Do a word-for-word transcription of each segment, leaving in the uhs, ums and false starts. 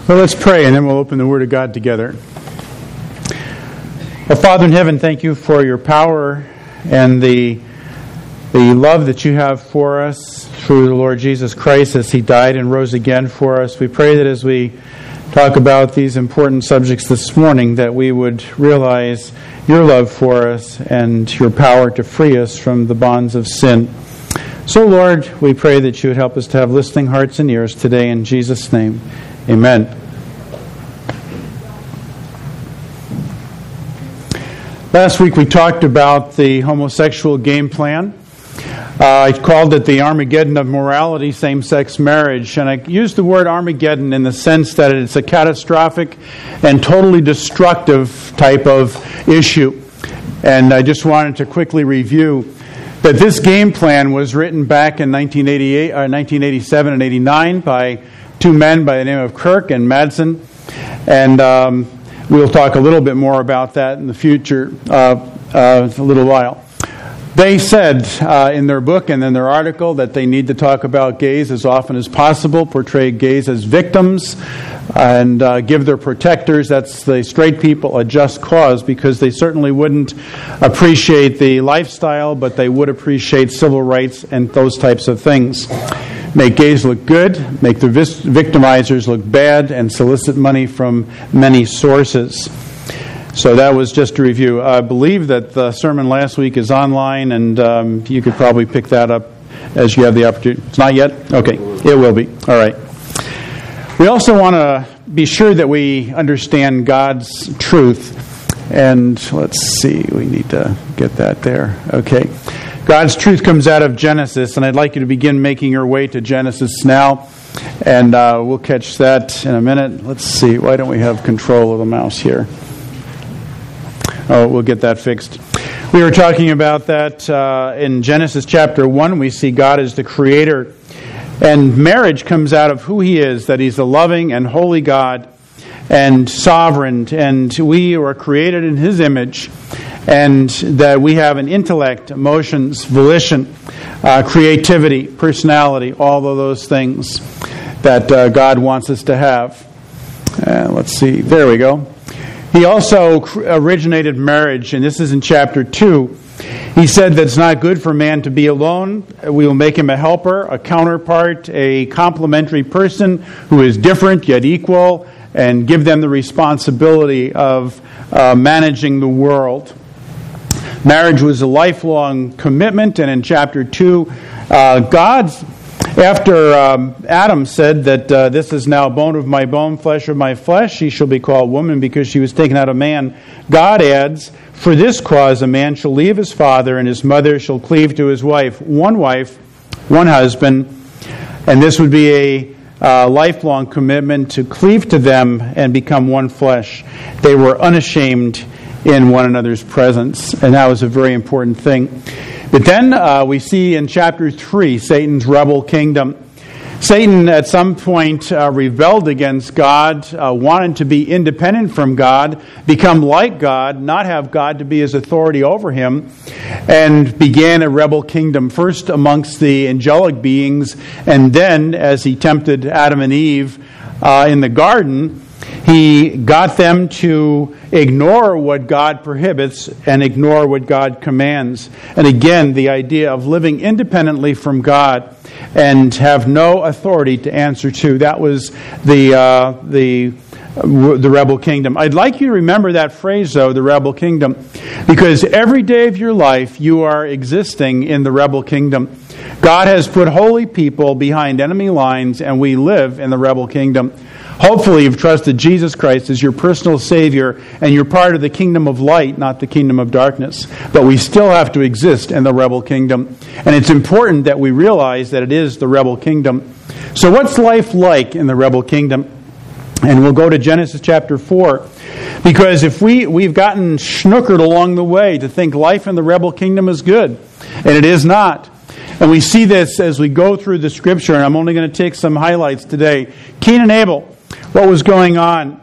Well, let's pray, and then we'll open the Word of God together. Well, Father in heaven, thank you for your power and the the love that you have for us through the Lord Jesus Christ as He died and rose again for us. We pray that as we talk about these important subjects this morning, that we would realize your love for us and your power to free us from the bonds of sin. So, Lord, we pray that you would help us to have listening hearts and ears today in Jesus' name. Amen. Last week we talked about the homosexual game plan. Uh, I called it the Armageddon of morality, same-sex marriage. And I used the word Armageddon in the sense that it's a catastrophic and totally destructive type of issue. And I just wanted to quickly review that this game plan was written back in nineteen eighty-eight, or nineteen eighty-seven and eighty-nine by two men by the name of Kirk and Madsen. And um, we'll talk a little bit more about that in the future, uh, uh, a little while. They said uh, in their book and in their article that they need to talk about gays as often as possible, portray gays as victims, and uh, give their protectors, that's the straight people, a just cause, because they certainly wouldn't appreciate the lifestyle, but they would appreciate civil rights and those types of things. Make gays look good, make the victimizers look bad, and solicit money from many sources. So that was just a review. I believe that the sermon last week is online, and um, you could probably pick that up as you have the opportunity. It's not yet? Okay, it will be. All right. We also want to be sure that we understand God's truth. And let's see, we need to get that there. Okay. God's truth comes out of Genesis, and I'd like you to begin making your way to Genesis now. And uh, we'll catch that in a minute. Let's see, why don't we have control of the mouse here? Oh, we'll get that fixed. We were talking about that uh, in Genesis chapter one. We see God as the creator. And marriage comes out of who He is, that He's a loving and holy God and sovereign. And we are created in His image. And that we have an intellect, emotions, volition, uh, creativity, personality, all of those things that uh, God wants us to have. Uh, let's see. There we go. He also originated marriage, and this is in chapter two. He said that it's not good for man to be alone. We will make him a helper, a counterpart, a complementary person who is different yet equal, and give them the responsibility of uh, managing the world. Marriage was a lifelong commitment, and in chapter two, uh, God's After um, Adam said that uh, this is now bone of my bone, flesh of my flesh, she shall be called woman because she was taken out of man. God adds, for this cause a man shall leave his father and his mother shall cleave to his wife. One wife, one husband. And this would be a uh, lifelong commitment to cleave to them and become one flesh. They were unashamed in one another's presence. And that was a very important thing. But then uh, we see in chapter three, Satan's rebel kingdom. Satan at some point uh, rebelled against God, uh, wanted to be independent from God, become like God, not have God to be his authority over him, and began a rebel kingdom, first amongst the angelic beings, and then as he tempted Adam and Eve uh, in the garden, he got them to ignore what God prohibits and ignore what God commands. And again, the idea of living independently from God and have no authority to answer to. That was the uh, the the rebel kingdom. I'd like you to remember that phrase, though, the rebel kingdom, because every day of your life you are existing in the rebel kingdom. God has put holy people behind enemy lines, and we live in the rebel kingdom. Hopefully you've trusted Jesus Christ as your personal Savior, and you're part of the kingdom of light, not the kingdom of darkness. But we still have to exist in the rebel kingdom. And it's important that we realize that it is the rebel kingdom. So what's life like in the rebel kingdom? And we'll go to Genesis chapter four. Because if we, we've gotten snookered along the way to think life in the rebel kingdom is good. And it is not. And we see this as we go through the Scripture. And I'm only going to take some highlights today. Cain and Abel. What was going on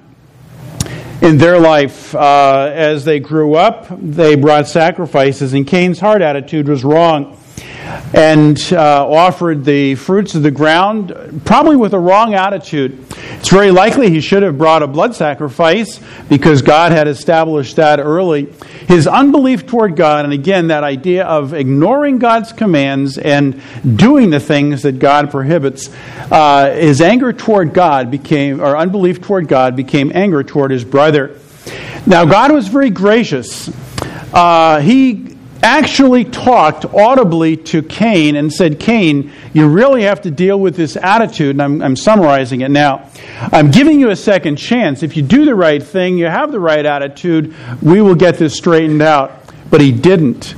in their life uh, as they grew up? They brought sacrifices, and Cain's heart attitude was wrong. and uh, offered the fruits of the ground, probably with a wrong attitude. It's very likely he should have brought a blood sacrifice because God had established that early. His unbelief toward God, and again, that idea of ignoring God's commands and doing the things that God prohibits, uh, his anger toward God became, or unbelief toward God became anger toward his brother. Now, God was very gracious. Uh, he actually talked audibly to Cain and said, Cain, you really have to deal with this attitude, and I'm, I'm summarizing it now. I'm giving you a second chance. If you do the right thing, you have the right attitude, we will get this straightened out. But he didn't.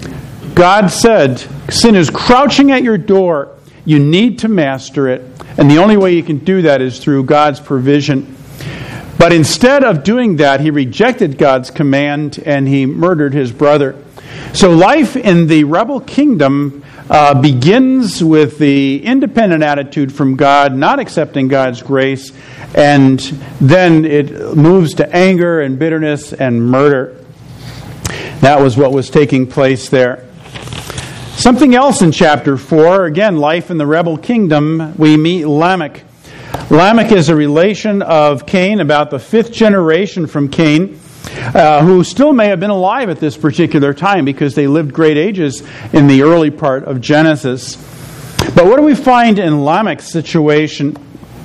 God said, sin is crouching at your door. You need to master it. And the only way you can do that is through God's provision. But instead of doing that, he rejected God's command and he murdered his brother. So life in the rebel kingdom uh, begins with the independent attitude from God, not accepting God's grace, and then it moves to anger and bitterness and murder. That was what was taking place there. Something else in chapter four, again, life in the rebel kingdom, we meet Lamech. Lamech is a relation of Cain, about the fifth generation from Cain, uh, who still may have been alive at this particular time because they lived great ages in the early part of Genesis. But what do we find in Lamech's situation?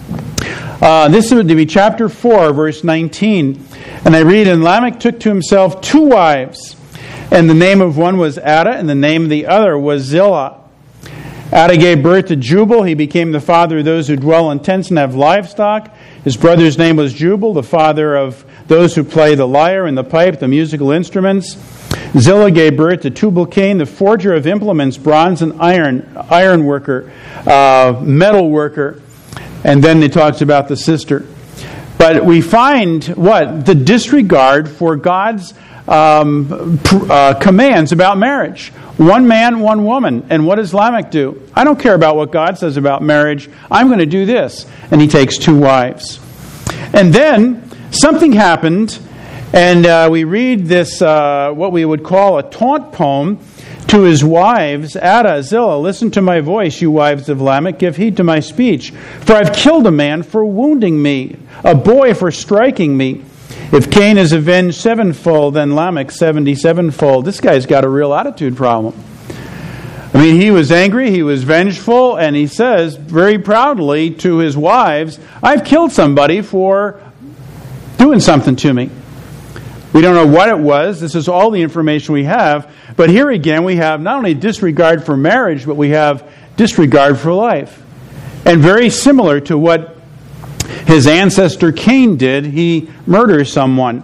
Uh, this would be chapter four, verse nineteen. And I read, and Lamech took to himself two wives, and the name of one was Adah, and the name of the other was Zillah. Adah gave birth to Jubal. He became the father of those who dwell in tents and have livestock. His brother's name was Jubal, the father of those who play the lyre and the pipe, the musical instruments. Zillah gave birth to Tubal-Cain, the forger of implements, bronze and iron, iron worker, uh, metal worker. And then it talks about the sister. But we find what? The disregard for God's um, pr- uh, commands about marriage. One man, one woman. And what does Lamech do? I don't care about what God says about marriage. I'm going to do this. And he takes two wives. And then something happened, and uh, we read this, uh, what we would call a taunt poem to his wives. Adah, Zillah, listen to my voice, you wives of Lamech. Give heed to my speech. For I've killed a man for wounding me, a boy for striking me. If Cain is avenged sevenfold, then Lamech seventy-sevenfold. This guy's got a real attitude problem. I mean, he was angry, he was vengeful, and he says very proudly to his wives, I've killed somebody for doing something to me. We don't know what it was. This is all the information we have. But here again, we have not only disregard for marriage, but we have disregard for life. And very similar to what his ancestor Cain did, he murders someone.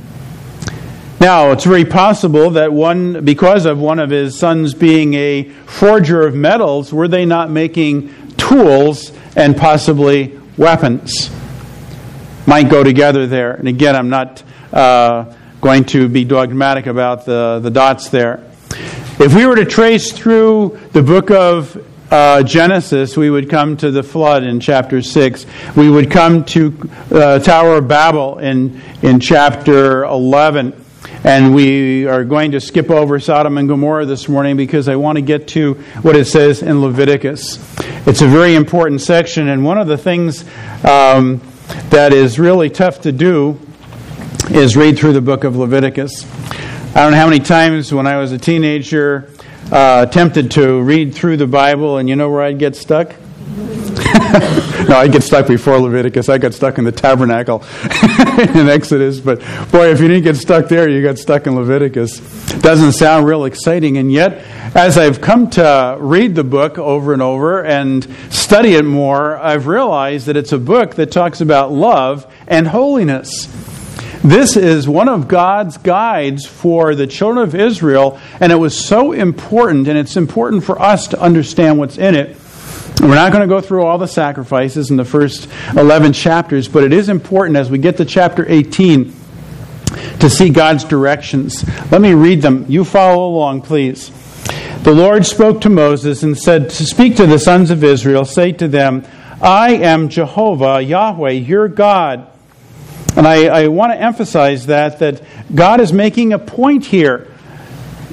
Now, it's very possible that one, because of one of his sons being a forger of metals, were they not making tools and possibly weapons? Might go together there. And again, I'm not uh, going to be dogmatic about the, the dots there. If we were to trace through the book of uh, Genesis, we would come to the flood in chapter six. We would come to uh, Tower of Babel in, in chapter eleven. And we are going to skip over Sodom and Gomorrah this morning because I want to get to what it says in Leviticus. It's a very important section, and one of the things um, that is really tough to do is read through the book of Leviticus. I don't know how many times when I was a teenager uh, attempted to read through the Bible, and you know where I'd get stuck? No, I'd get stuck before Leviticus. I got stuck in the tabernacle in Exodus. But boy, if you didn't get stuck there, you got stuck in Leviticus. Doesn't sound real exciting. And yet, as I've come to read the book over and over and study it more, I've realized that it's a book that talks about love and holiness. This is one of God's guides for the children of Israel, and it was so important, and it's important for us to understand what's in it. We're not going to go through all the sacrifices in the first eleven chapters, but it is important as we get to chapter eighteen to see God's directions. Let me read them. You follow along, please. The Lord spoke to Moses and said, to speak to the sons of Israel, say to them, I am Jehovah, Yahweh, your God. And I, I want to emphasize that, that God is making a point here.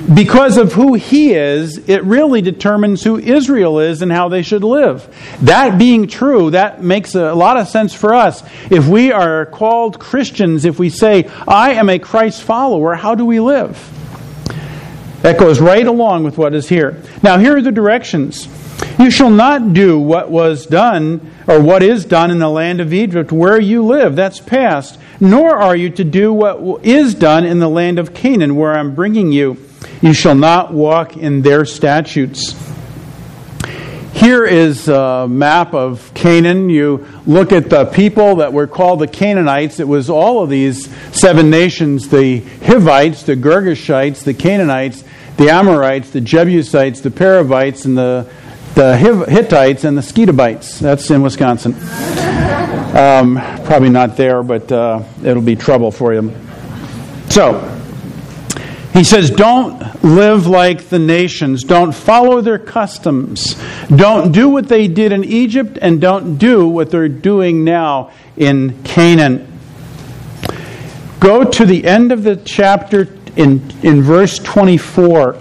because of who He is, it really determines who Israel is and how they should live. That being true, that makes a lot of sense for us. If we are called Christians, if we say, I am a Christ follower, how do we live? That goes right along with what is here. Now, here are the directions. You shall not do what was done, or what is done in the land of Egypt, where you live. That's past. Nor are you to do what is done in the land of Canaan, where I'm bringing you. You shall not walk in their statutes. Here is a map of Canaan. You look at the people that were called the Canaanites. It was all of these seven nations, the Hivites, the Girgashites, the Canaanites, the Amorites, the Jebusites, the Perizzites, and the, the Hittites, and the Skeetobites. That's in Wisconsin. Um, probably not there, but uh, it'll be trouble for you. So, he says, don't live like the nations. Don't follow their customs. Don't do what they did in Egypt, and don't do what they're doing now in Canaan. Go to the end of the chapter in, in verse twenty-four.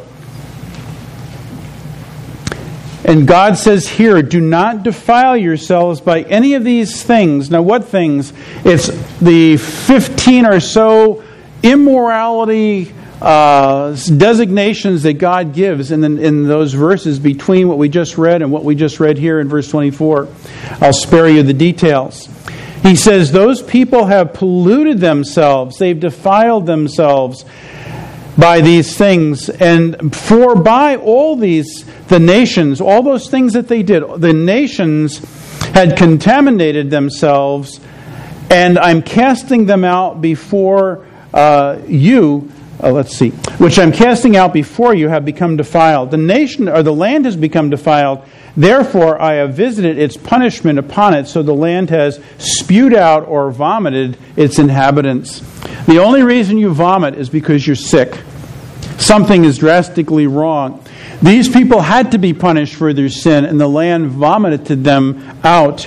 And God says here, do not defile yourselves by any of these things. Now, what things? It's the fifteen or so immorality Uh, designations that God gives in, the, in those verses between what we just read and what we just read here in verse twenty-four. I'll spare you the details. He says, those people have polluted themselves. They've defiled themselves by these things. And for by all these, the nations, all those things that they did, the nations had contaminated themselves, and I'm casting them out before uh, you. Uh, let's see. Which I'm casting out before you have become defiled. The nation or the land has become defiled. Therefore I have visited its punishment upon it, so the land has spewed out or vomited its inhabitants. The only reason you vomit is because you're sick. Something is drastically wrong. These people had to be punished for their sin, and the land vomited them out.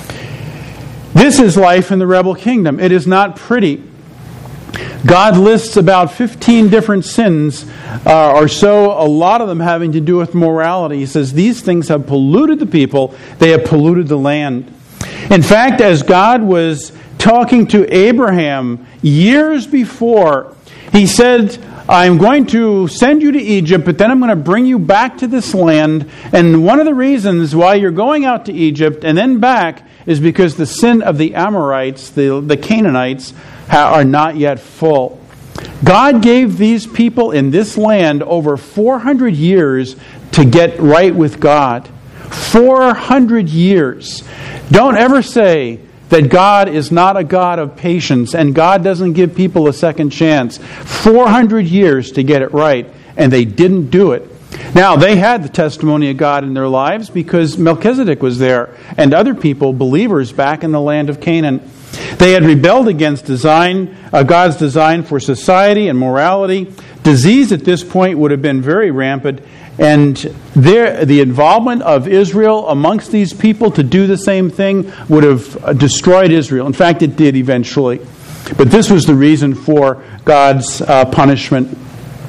This is life in the rebel kingdom. It is not pretty. God lists about fifteen different sins uh, or so, a lot of them having to do with morality. He says these things have polluted the people. They have polluted the land. In fact, as God was talking to Abraham years before, He said, I'm going to send you to Egypt, but then I'm going to bring you back to this land. And one of the reasons why you're going out to Egypt and then back is because the sin of the Amorites, the, the Canaanites, are not yet full. God gave these people in this land over four hundred years to get right with God. four hundred years. Don't ever say that God is not a God of patience and God doesn't give people a second chance. four hundred years to get it right, and they didn't do it. Now, they had the testimony of God in their lives because Melchizedek was there and other people, believers back in the land of Canaan. They had rebelled against design, uh, God's design for society and morality. Disease at this point would have been very rampant, and their, the involvement of Israel amongst these people to do the same thing would have destroyed Israel. In fact, it did eventually. But this was the reason for God's uh, punishment.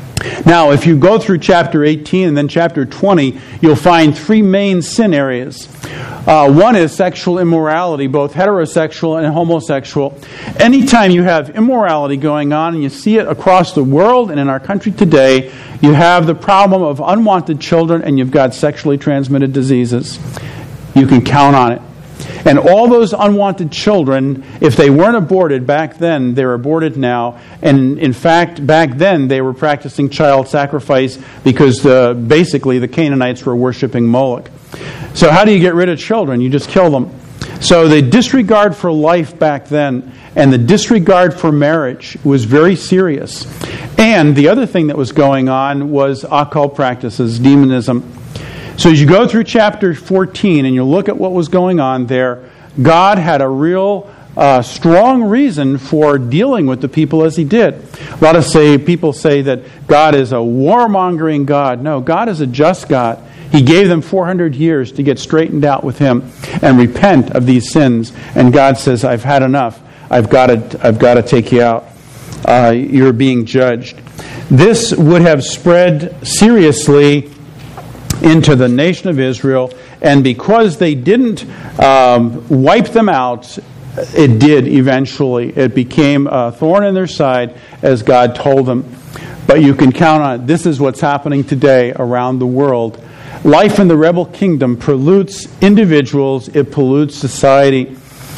Now, if you go through chapter eighteen and then chapter twenty, you'll find three main sin areas. Uh, one is sexual immorality, both heterosexual and homosexual. Anytime you have immorality going on, and you see it across the world and in our country today, you have the problem of unwanted children and you've got sexually transmitted diseases. You can count on it. And all those unwanted children, if they weren't aborted back then, they're aborted now. And in fact, back then, they were practicing child sacrifice because uh, basically the Canaanites were worshiping Moloch. So how do you get rid of children? You just kill them. So the disregard for life back then and the disregard for marriage was very serious. And the other thing that was going on was occult practices, demonism. So as you go through chapter fourteen and you look at what was going on there, God had a real uh, strong reason for dealing with the people as He did. A lot of say people say that God is a warmongering God. No, God is a just God. He gave them four hundred years to get straightened out with Him and repent of these sins. And God says, I've had enough. I've got to, I've got to take you out. Uh, you're being judged. this would have spread seriously into the nation of Israel, and because they didn't um, wipe them out, it did eventually. It became a thorn in their side, as God told them. But you can count on it. This is what's happening today around the world. Life in the rebel kingdom pollutes individuals, it pollutes society.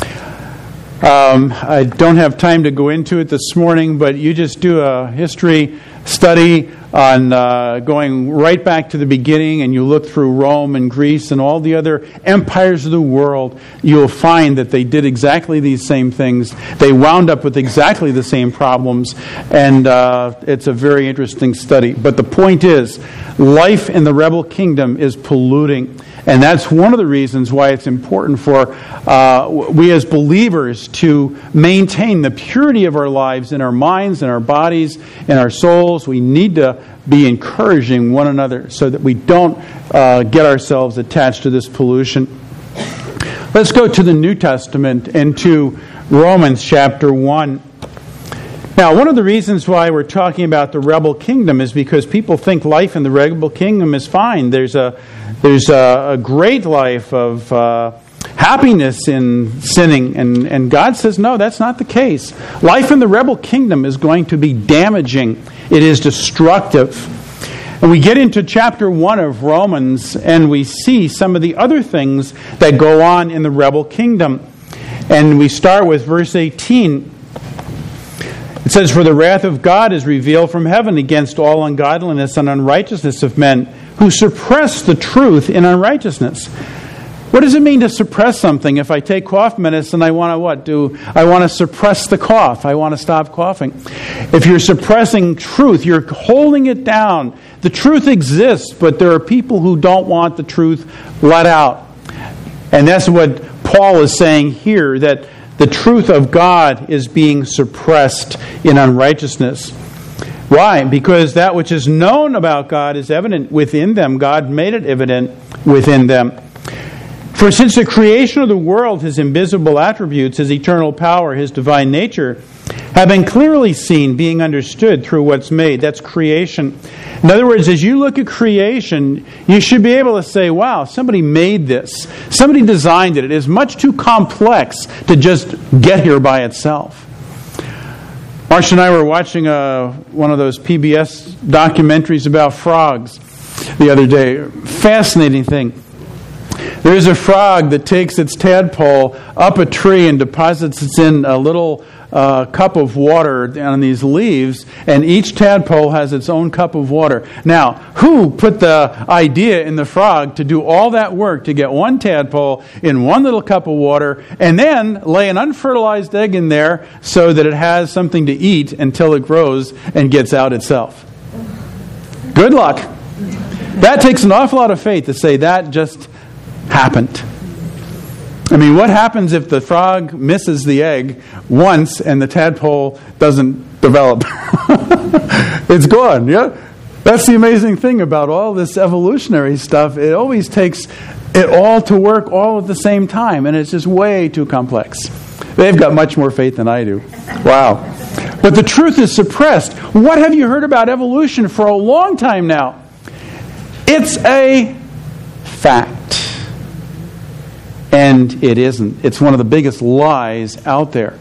Um, I don't have time to go into it this morning, but you just do a history study on uh, going right back to the beginning, and you look through Rome and Greece and all the other empires of the world, you'll find that they did exactly these same things. They wound up with exactly the same problems, and uh, it's a very interesting study. But the point is, life in the rebel kingdom is polluting. And that's one of the reasons why it's important for uh, we as believers to maintain the purity of our lives in our minds, in our bodies, in our souls. We need to be encouraging one another so that we don't uh, get ourselves attached to this pollution. Let's go to the New Testament and to Romans chapter one. Now, one of the reasons why we're talking about the rebel kingdom is because people think life in the rebel kingdom is fine. There's a there's a, a great life of uh, happiness in sinning, and, and God says, no, that's not the case. Life in the rebel kingdom is going to be damaging. It is destructive. And we get into chapter one of Romans, and we see some of the other things that go on in the rebel kingdom. And we start with verse eighteen. It says, "For the wrath of God is revealed from heaven against all ungodliness and unrighteousness of men who suppress the truth in unrighteousness." What does it mean to suppress something? If I take cough medicine, I want to what? Do I want to suppress the cough? I want to stop coughing. If you're suppressing truth, you're holding it down. The truth exists, but there are people who don't want the truth let out. And that's what Paul is saying here, that the truth of God is being suppressed in unrighteousness. Why? Because that which is known about God is evident within them. God made it evident within them. For since the creation of the world, His invisible attributes, His eternal power, His divine nature, have been clearly seen, being understood through what's made. That's creation. In other words, as you look at creation, you should be able to say, wow, somebody made this. Somebody designed it. It is much too complex to just get here by itself. Marcia and I were watching a, one of those P B S documentaries about frogs the other day. Fascinating thing. There's a frog that takes its tadpole up a tree and deposits it in a little uh, cup of water on these leaves, and each tadpole has its own cup of water. Now, who put the idea in the frog to do all that work to get one tadpole in one little cup of water and then lay an unfertilized egg in there so that it has something to eat until it grows and gets out itself? Good luck. That takes an awful lot of faith to say that just happened. I mean, what happens if the frog misses the egg once and the tadpole doesn't develop? It's gone, yeah? That's the amazing thing about all this evolutionary stuff. It always takes it all to work all at the same time, and it's just way too complex. They've got much more faith than I do. Wow. But the truth is suppressed. What have you heard about evolution for a long time now? It's a fact. And it isn't. It's one of the biggest lies out there.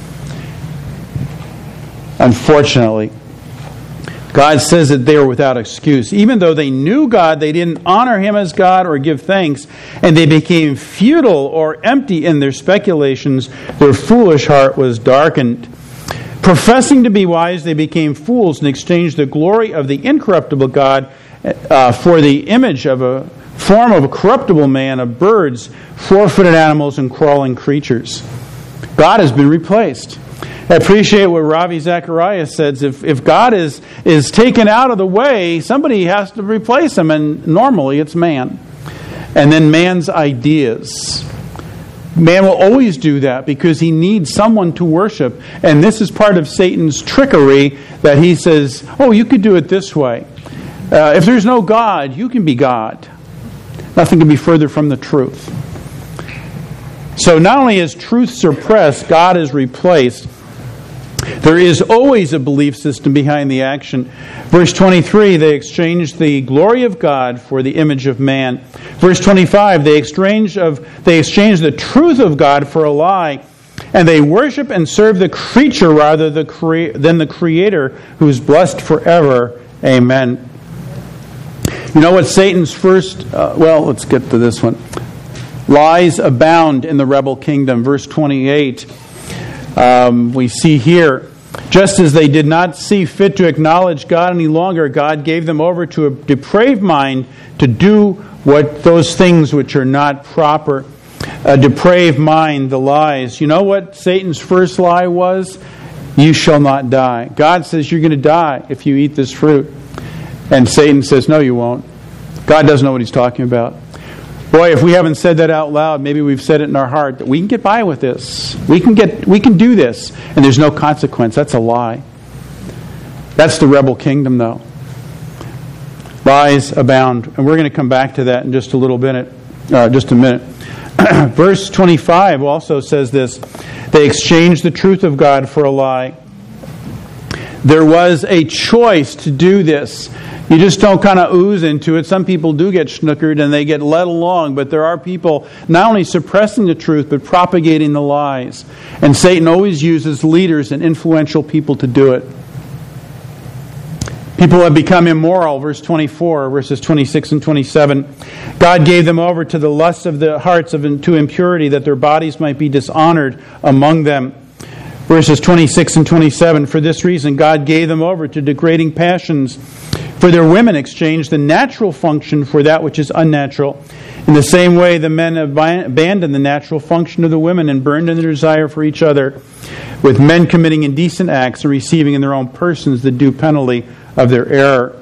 Unfortunately, God says that they were without excuse. Even though they knew God, they didn't honor Him as God or give thanks, and they became futile or empty in their speculations. Their foolish heart was darkened. Professing to be wise, they became fools and exchanged the glory of the incorruptible God uh, for the image of a form of a corruptible man, of birds, four-footed animals, and crawling creatures. God has been replaced. I appreciate what Ravi Zacharias says. If if God is, is taken out of the way, somebody has to replace Him, and normally it's man. And then man's ideas. Man will always do that because he needs someone to worship. And this is part of Satan's trickery, that he says, oh, you could do it this way. Uh, if there's no God, you can be God. Nothing can be further from the truth. So not only is truth suppressed, God is replaced. There is always a belief system behind the action. Verse twenty-three, they exchanged the glory of God for the image of man. Verse twenty-five, they exchanged of they exchanged the truth of God for a lie, and they worship and serve the creature rather than the Creator, who is blessed forever. Amen. You know what Satan's first... Uh, well, let's get to this one. Lies abound in the rebel kingdom. Verse twenty-eight, um, we see here, just as they did not see fit to acknowledge God any longer, God gave them over to a depraved mind to do what those things which are not proper. A depraved mind, the lies. You know what Satan's first lie was? You shall not die. God says you're going to die if you eat this fruit. And Satan says, no, you won't. God doesn't know what he's talking about. Boy, if we haven't said that out loud, maybe we've said it in our heart, that we can get by with this. We can get, we can do this, and there's no consequence. That's a lie. That's the rebel kingdom, though. Lies abound. And we're going to come back to that in just a little minute. Uh, just a minute. Verse twenty-five also says this. They exchanged the truth of God for a lie. There was a choice to do this. You just don't kind of ooze into it. Some people do get snookered and they get led along, but there are people not only suppressing the truth, but propagating the lies. And Satan always uses leaders and influential people to do it. People have become immoral, verse twenty-four, verses twenty-six and twenty-seven. God gave them over to the lusts of the hearts of to impurity, that their bodies might be dishonored among them. Verses twenty-six and twenty-seven, for this reason God gave them over to degrading passions. For their women exchanged the natural function for that which is unnatural. In the same way, the men abandoned the natural function of the women and burned in their desire for each other, with men committing indecent acts and receiving in their own persons the due penalty of their error.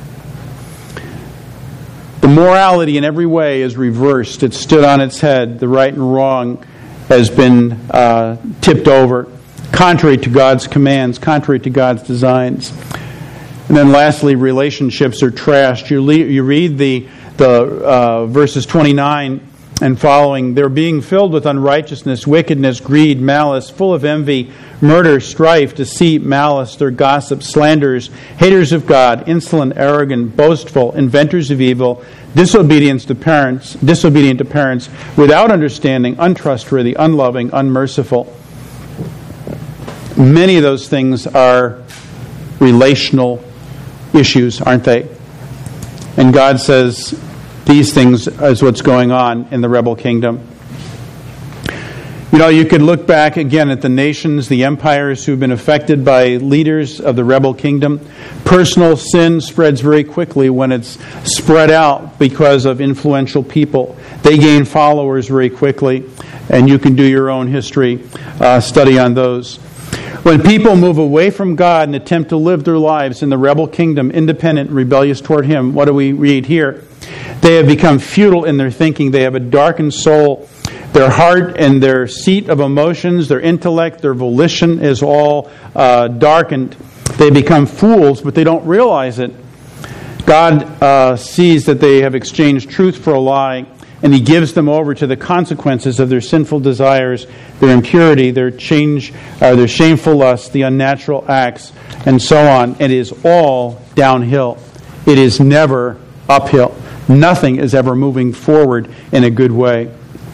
The morality in every way is reversed. It's stood on its head. The right and wrong has been uh, tipped over, contrary to God's commands, contrary to God's designs. And then lastly, relationships are trashed. You, le- you read the, the uh, verses twenty-nine and following. They're being filled with unrighteousness, wickedness, greed, malice, full of envy, murder, strife, deceit, malice. They're gossips, slanderers, haters of God, insolent, arrogant, boastful, inventors of evil, disobedient to parents, disobedient to parents, without understanding, untrustworthy, unloving, unmerciful. Many of those things are relational issues, aren't they? And God says these things is what's going on in the rebel kingdom. You know, you could look back again at the nations, the empires who've been affected by leaders of the rebel kingdom. Personal sin spreads very quickly when it's spread out because of influential people. They gain followers very quickly, and you can do your own history uh, study on those. When people move away from God and attempt to live their lives in the rebel kingdom, independent and rebellious toward Him, what do we read here? They have become futile in their thinking. They have a darkened soul. Their heart and their seat of emotions, their intellect, their volition is all uh, darkened. They become fools, but they don't realize it. God uh, sees that they have exchanged truth for a lie, and He gives them over to the consequences of their sinful desires, their impurity, their change, uh, their shameful lust, the unnatural acts, and so on. It is all downhill. It is never uphill. Nothing is ever moving forward in a good way.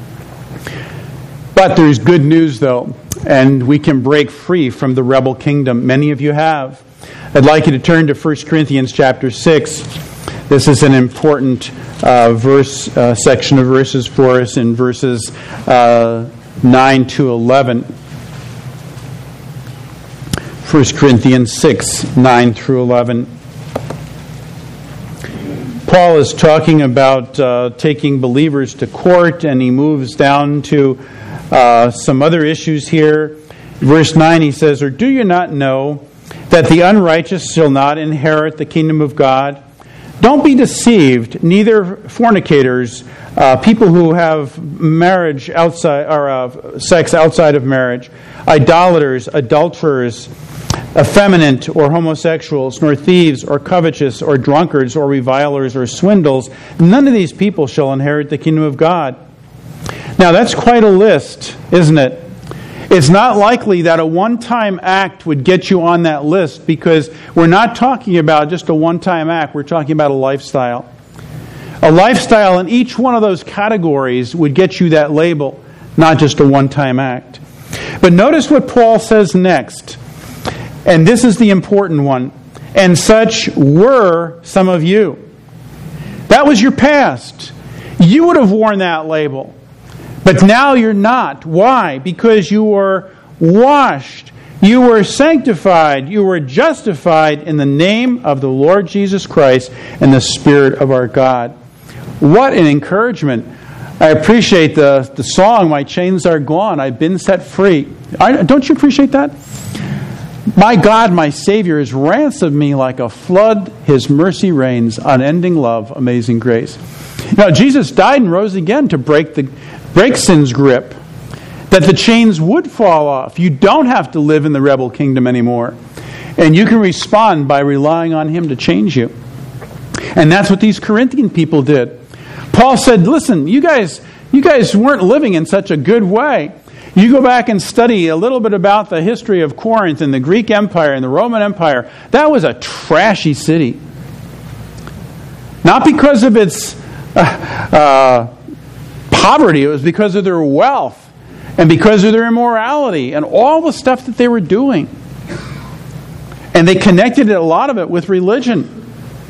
But there's good news, though, and we can break free from the rebel kingdom. Many of you have. I'd like you to turn to First Corinthians chapter six. This is an important uh, verse uh, section of verses for us in verses uh, nine to eleven. First Corinthians six, nine through eleven. Paul is talking about uh, taking believers to court, and he moves down to uh, some other issues here. Verse nine, he says, "Or do you not know that the unrighteous shall not inherit the kingdom of God? Don't be deceived, neither fornicators, uh, people who have marriage outside or uh, sex outside of marriage, idolaters, adulterers, effeminate or homosexuals, nor thieves or covetous or drunkards or revilers or swindles. None of these people shall inherit the kingdom of God." Now that's quite a list, isn't it? It's not likely that a one-time act would get you on that list, because we're not talking about just a one-time act. We're talking about a lifestyle. A lifestyle in each one of those categories would get you that label, not just a one-time act. But notice what Paul says next. And this is the important one. And such were some of you. That was your past. You would have worn that label. But now you're not. Why? Because you were washed. You were sanctified. You were justified in the name of the Lord Jesus Christ and the Spirit of our God. What an encouragement. I appreciate the, the song, My Chains Are Gone, I've Been Set Free. I, don't you appreciate that? My God, my Savior, has ransomed me like a flood. His mercy reigns, unending love, amazing grace. Now, Jesus died and rose again to break the break sin's grip, that the chains would fall off. You don't have to live in the rebel kingdom anymore. And you can respond by relying on Him to change you. And that's what these Corinthian people did. Paul said, listen, you guys, you guys weren't living in such a good way. You go back and study a little bit about the history of Corinth and the Greek Empire and the Roman Empire. That was a trashy city. Not because of its uh, uh, poverty, it was because of their wealth and because of their immorality and all the stuff that they were doing. And they connected a lot of it with religion.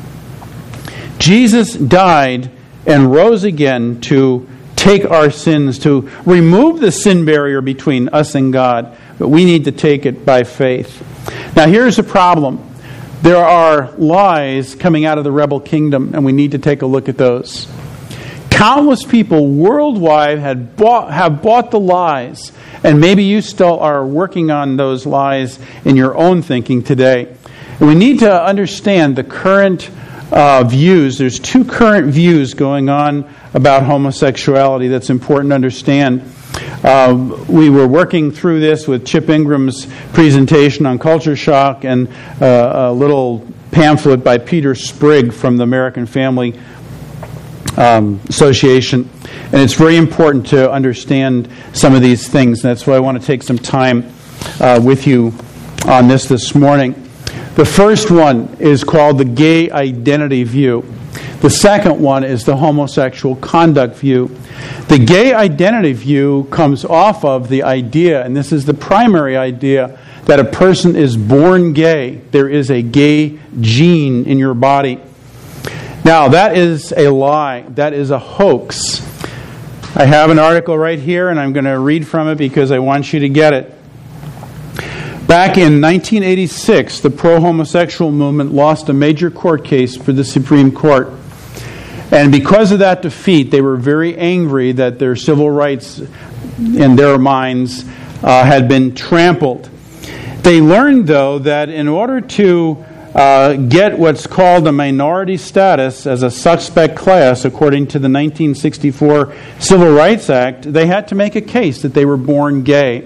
Jesus died and rose again to take our sins, to remove the sin barrier between us and God. But we need to take it by faith. Now here's the problem. There are lies coming out of the rebel kingdom, and we need to take a look at those. Countless people worldwide had bought, have bought the lies, and maybe you still are working on those lies in your own thinking today. And we need to understand the current uh, views. There's two current views going on about homosexuality that's important to understand. Uh, we were working through this with Chip Ingram's presentation on culture shock and uh, a little pamphlet by Peter Sprigg from the American Family um, Association. And it's very important to understand some of these things. That's why I want to take some time uh, with you on this this morning. The first one is called the gay identity view. The second one is the homosexual conduct view. The gay identity view comes off of the idea, and this is the primary idea, that a person is born gay. There is a gay gene in your body. Now, that is a lie. That is a hoax. I have an article right here, and I'm going to read from it because I want you to get it. Back in nineteen eighty-six, the pro-homosexual movement lost a major court case for the Supreme Court. And because of that defeat, they were very angry that their civil rights, in their minds, uh, had been trampled. They learned, though, that in order to uh, get what's called a minority status as a suspect class, according to the nineteen sixty-four Civil Rights Act, they had to make a case that they were born gay.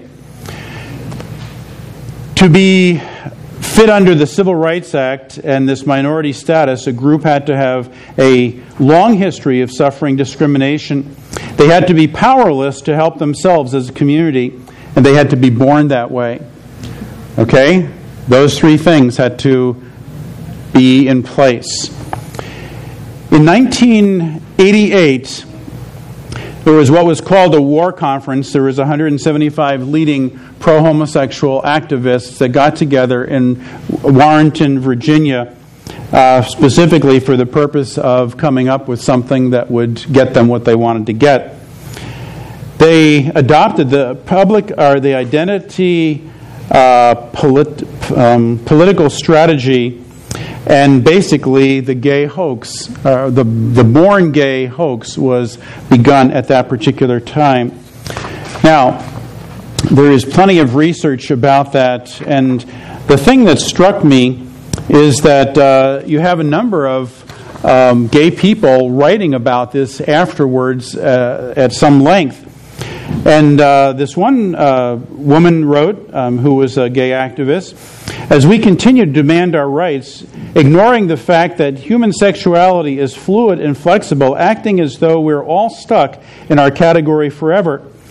To be fit under the Civil Rights Act and this minority status, a group had to have a long history of suffering discrimination. They had to be powerless to help themselves as a community, and they had to be born that way. Okay? Those three things had to be in place. In nineteen eighty-eight, there was what was called a war conference. There was one hundred seventy-five leading pro-homosexual activists that got together in Warrenton, Virginia, uh, specifically for the purpose of coming up with something that would get them what they wanted to get. They adopted the public or the identity uh, polit- um, political strategy, and basically the gay hoax, uh, the the born gay hoax, was begun at that particular time. Now, there is plenty of research about that, and the thing that struck me is that uh, you have a number of um, gay people writing about this afterwards uh, at some length. And uh, this one uh, woman wrote, um, who was a gay activist, as we continue to demand our rights, ignoring the fact that human sexuality is fluid and flexible, acting as though we're all stuck in our category forever.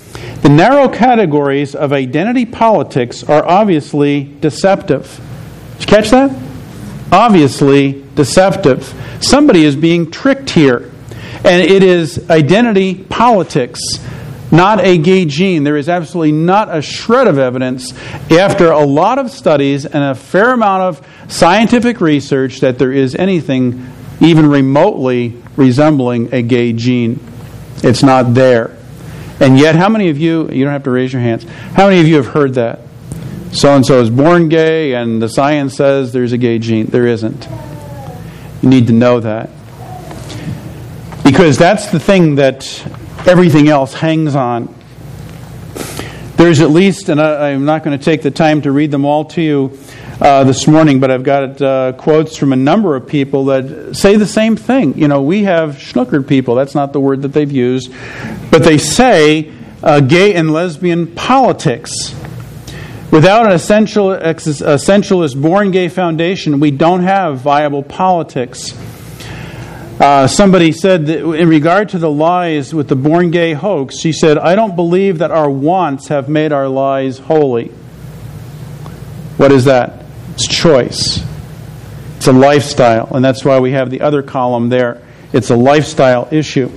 The narrow categories of identity politics are obviously deceptive. Did you catch that? Obviously deceptive. Somebody is being tricked here. And it is identity politics, not a gay gene. There is absolutely not a shred of evidence after a lot of studies and a fair amount of scientific research that there is anything even remotely resembling a gay gene. It's not there. And yet, how many of you, you don't have to raise your hands, how many of you have heard that? So-and-so is born gay and the science says there's a gay gene. There isn't. You need to know that. Because that's the thing that everything else hangs on. There's at least, and I, I'm not going to take the time to read them all to you uh, this morning, but I've got uh, quotes from a number of people that say the same thing. You know, we have schnookered people. That's not the word that they've used. But they say uh, gay and lesbian politics. Without an essential, essentialist born gay foundation, we don't have viable politics. Uh, somebody said that in regard to the lies with the born gay hoax, she said, I don't believe that our wants have made our lies holy. What is that? It's choice. It's a lifestyle, and that's why we have the other column there. It's a lifestyle issue.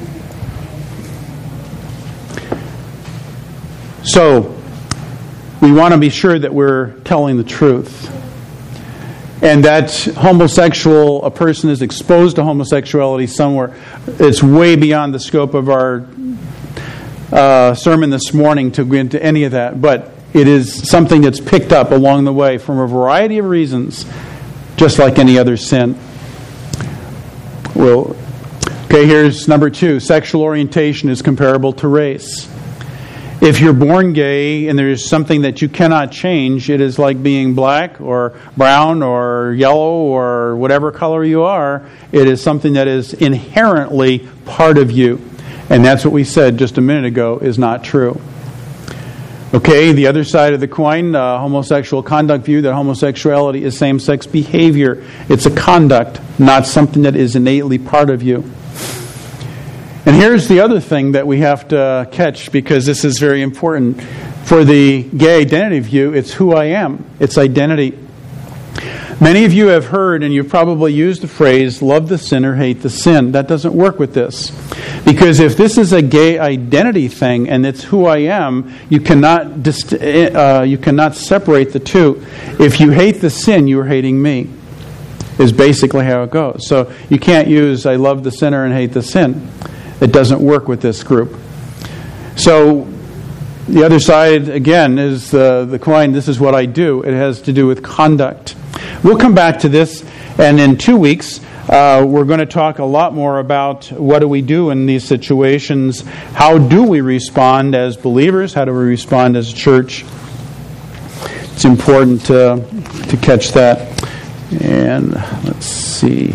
So, we want to be sure that we're telling the truth. And that homosexual, a person is exposed to homosexuality somewhere, it's way beyond the scope of our uh, sermon this morning to go into any of that. But it is something that's picked up along the way from a variety of reasons, just like any other sin. Well, okay, here's number two. Sexual orientation is comparable to race. If you're born gay and there's something that you cannot change, it is like being black or brown or yellow or whatever color you are. It is something that is inherently part of you. And that's what we said just a minute ago is not true. Okay, the other side of the coin, uh, homosexual conduct view that homosexuality is same-sex behavior. It's a conduct, not something that is innately part of you. And here's the other thing that we have to catch, because this is very important. For the gay identity view, it's who I am. It's identity. Many of you have heard, and you've probably used the phrase, love the sinner, hate the sin. That doesn't work with this. Because if this is a gay identity thing, and it's who I am, you cannot dist- uh, you cannot separate the two. If you hate the sin, you're hating me, is basically how it goes. So you can't use, I love the sinner and hate the sin. It doesn't work with this group. So the other side, again, is the, the coin, this is what I do. It has to do with conduct. We'll come back to this, and in two weeks, uh, we're going to talk a lot more about what do we do in these situations. How do we respond as believers? How do we respond as a church? It's important to, to catch that. And let's see.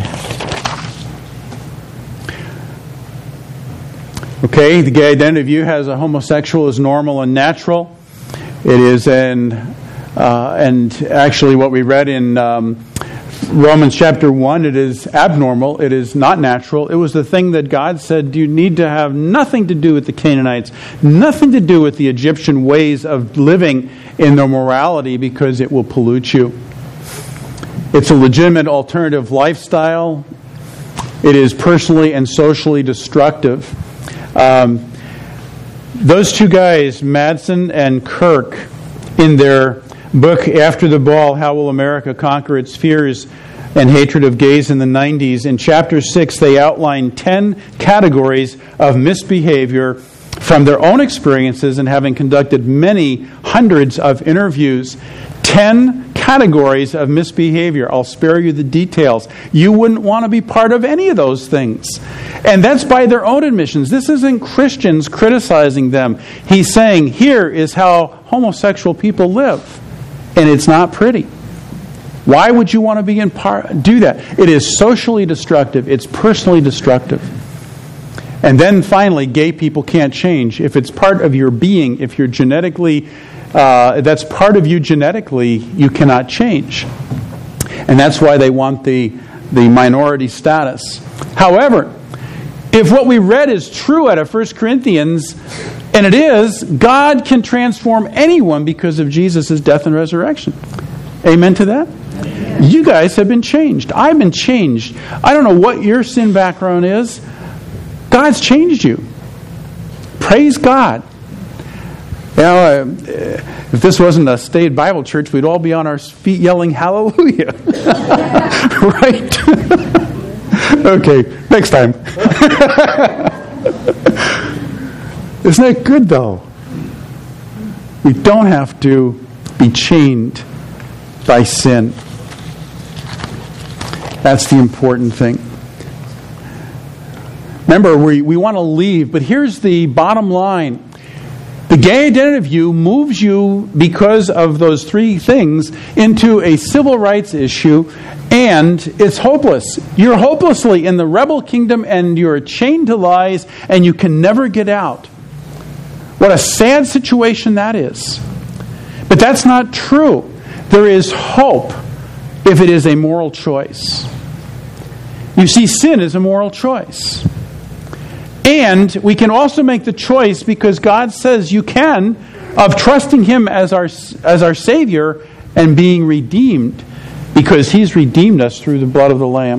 Okay, the gay identity view has a homosexual as normal and natural. It is an, uh, and actually what we read in um, Romans chapter one, it is abnormal, it is not natural. It was the thing that God said you need to have nothing to do with the Canaanites, nothing to do with the Egyptian ways of living in their morality, because it will pollute you. It's a legitimate alternative lifestyle. It is personally and socially destructive. Um, those two guys, Madsen and Kirk, in their book, After the Ball, How Will America Conquer Its Fears and Hatred of Gays in the nineties, in chapter six, they outline ten categories of misbehavior from their own experiences and having conducted many hundreds of interviews. Ten categories of misbehavior. I'll spare you the details. You wouldn't want to be part of any of those things. And that's by their own admissions. This isn't Christians criticizing them. He's saying, here is how homosexual people live. And it's not pretty. Why would you want to be in part, do that? It is socially destructive. It's personally destructive. And then finally, gay people can't change. If it's part of your being, if you're genetically Uh, that's part of you genetically, you cannot change. And that's why they want the, the minority status. However, if what we read is true out of First Corinthians And it is, God can transform anyone because of Jesus' death and resurrection. Amen to that? Amen. You guys have been changed. I've been changed. I don't know what your sin background is. God's changed you. Praise God. You know, if this wasn't a staid Bible church, we'd all be on our feet yelling hallelujah. Right? Okay, next time. Isn't that good, though? We don't have to be chained by sin. That's the important thing. Remember, we, we want to leave, but here's the bottom line. The gay identity view moves you, because of those three things, into a civil rights issue, and it's hopeless. You're hopelessly in the rebel kingdom, and you're chained to lies, and you can never get out. What a sad situation that is. But that's not true. There is hope if it is a moral choice. You see, sin is a moral choice. And we can also make the choice, because God says you can, of trusting Him as our, as our Savior and being redeemed, because He's redeemed us through the blood of the Lamb.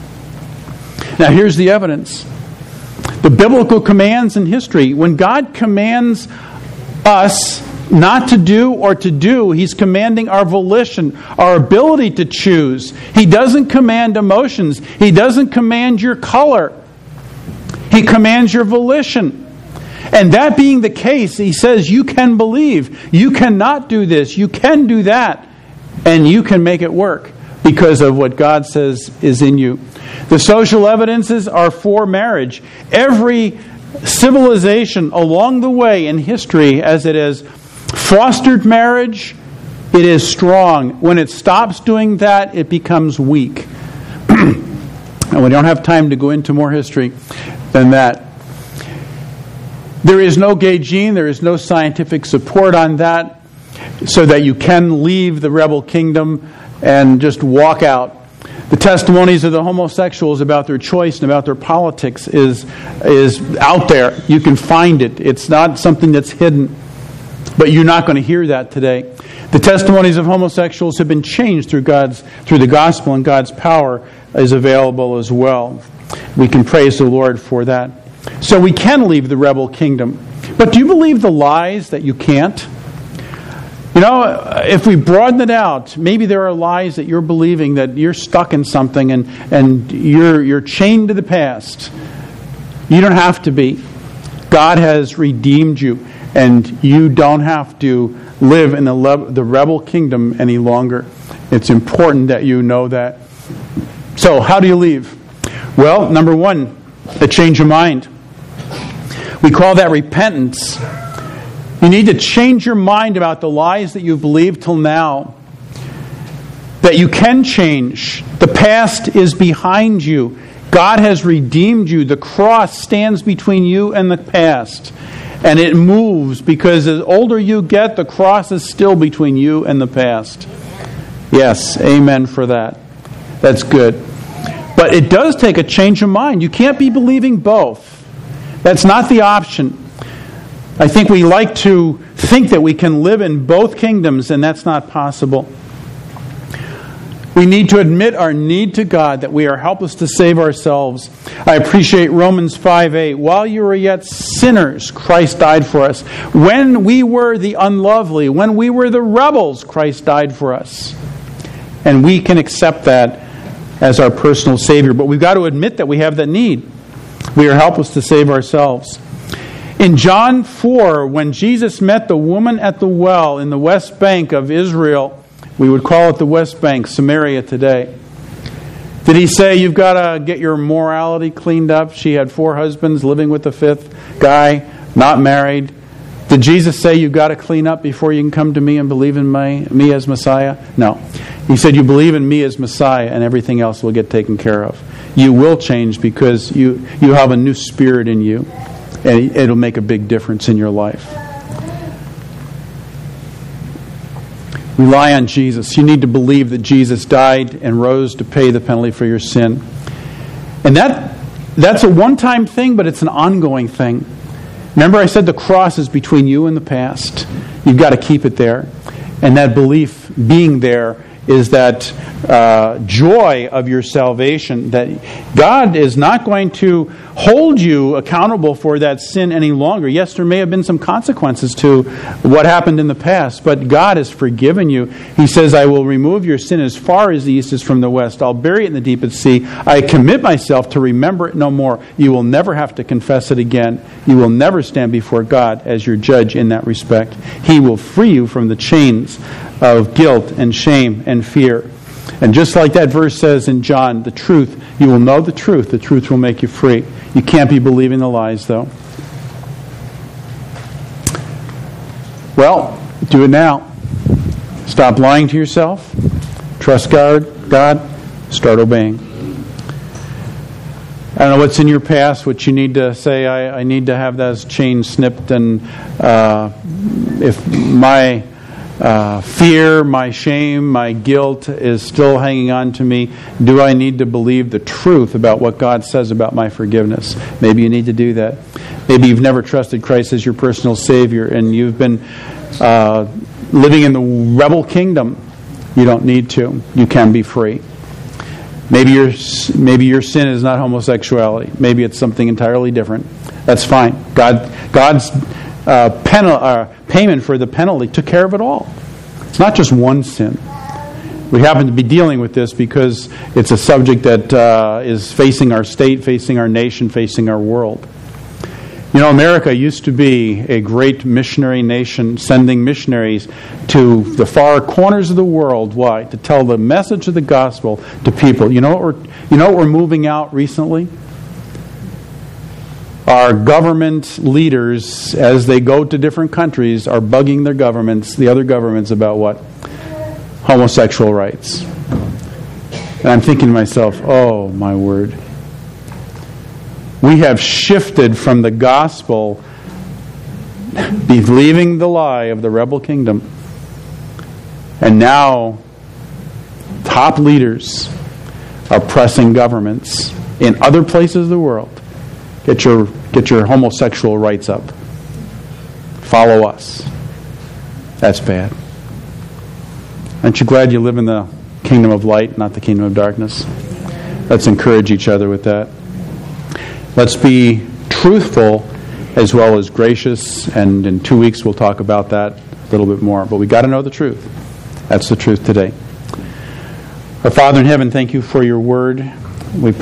Now here's the evidence. The biblical commands in history. When God commands us not to do or to do, He's commanding our volition, our ability to choose. He doesn't command emotions. He doesn't command your color. He commands your volition. And that being the case, He says you can believe. You cannot do this. You can do that. And you can make it work because of what God says is in you. The social evidences are for marriage. Every civilization along the way in history, as it has fostered marriage, it is strong. When it stops doing that, it becomes weak. And we don't have time to go into more history than that. There is no gay gene. There is no scientific support on that, so that you can leave the rebel kingdom and just walk out. The testimonies of the homosexuals about their choice and about their politics is, is out there. You can find it. It's not something that's hidden. But you're not going to hear that today. The testimonies of homosexuals have been changed through God's through the gospel, and God's power is available as well. We can praise the Lord for that. So we can leave the rebel kingdom. But do you believe the lies that you can't? You know, if we broaden it out, maybe there are lies that you're believing, that you're stuck in something and, and you're you're chained to the past. You don't have to be. God has redeemed you, and you don't have to live in the, le- the rebel kingdom any longer. It's important that you know that. So, how do you leave? Well, number one, a change of mind. We call that repentance. You need to change your mind about the lies that you've believed till now. That you can change. The past is behind you. God has redeemed you. The cross stands between you and the past. And it moves, because as older you get, the cross is still between you and the past. Yes, amen for that. That's good. But it does take a change of mind. You can't be believing both. That's not the option. I think we like to think that we can live in both kingdoms, and that's not possible. We need to admit our need to God, that we are helpless to save ourselves. I appreciate Romans five eight. While you were yet sinners, Christ died for us. When we were the unlovely, when we were the rebels, Christ died for us. And we can accept that as our personal Savior. But we've got to admit that we have that need. We are helpless to save ourselves. In John four, when Jesus met the woman at the well in the West Bank of Israel, we would call it the West Bank, Samaria today, did He say, you've got to get your morality cleaned up? She had four husbands, living with the fifth guy, not married. Did Jesus say, you've got to clean up before you can come to me and believe in my, me as Messiah? No. He said, you believe in me as Messiah, and everything else will get taken care of. You will change, because you, you have a new spirit in you. And it'll make a big difference in your life. Rely on Jesus. You need to believe that Jesus died and rose to pay the penalty for your sin. And that that's a one-time thing, but it's an ongoing thing. Remember I said the cross is between you and the past. You've got to keep it there. And that belief being there is that uh, joy of your salvation, that God is not going to hold you accountable for that sin any longer. Yes, there may have been some consequences to what happened in the past, but God has forgiven you. He says, I will remove your sin as far as the east is from the west. I'll bury it in the deepest sea. I commit myself to remember it no more. You will never have to confess it again. You will never stand before God as your judge in that respect. He will free you from the chains of guilt and shame and fear. And just like that verse says in John, the truth, you will know the truth. The truth will make you free. You can't be believing the lies, though. Well, do it now. Stop lying to yourself. Trust God. God. Start obeying. I don't know what's in your past, what you need to say, I, I need to have those chains snipped, and uh, if my uh, fear, my shame, my guilt is still hanging on to me, do I need to believe the truth about what God says about my forgiveness? Maybe you need to do that. Maybe you've never trusted Christ as your personal Savior, and you've been uh, living in the rebel kingdom. You don't need to. You can be free. Maybe your maybe your sin is not homosexuality. Maybe it's something entirely different. That's fine. God God's uh, penal, uh, payment for the penalty took care of it all. It's not just one sin. We happen to be dealing with this because it's a subject that uh, is facing our state, facing our nation, facing our world. You know, America used to be a great missionary nation, sending missionaries to the far corners of the world. Why? To tell the message of the gospel to people. You know what we're, you know what we're moving out recently? Our government leaders, as they go to different countries, are bugging their governments, the other governments, about what? Homosexual rights. And I'm thinking to myself, oh, my word. We have shifted from the gospel, believing the lie of the rebel kingdom. And now, top leaders are pressing governments in other places of the world. Get your, get your homosexual rights up. Follow us. That's bad. Aren't you glad you live in the kingdom of light, not the kingdom of darkness? Let's encourage each other with that. Let's be truthful as well as gracious, and in two weeks we'll talk about that a little bit more. But we got to know the truth. That's the truth today. Our Father in heaven, thank you for your word. We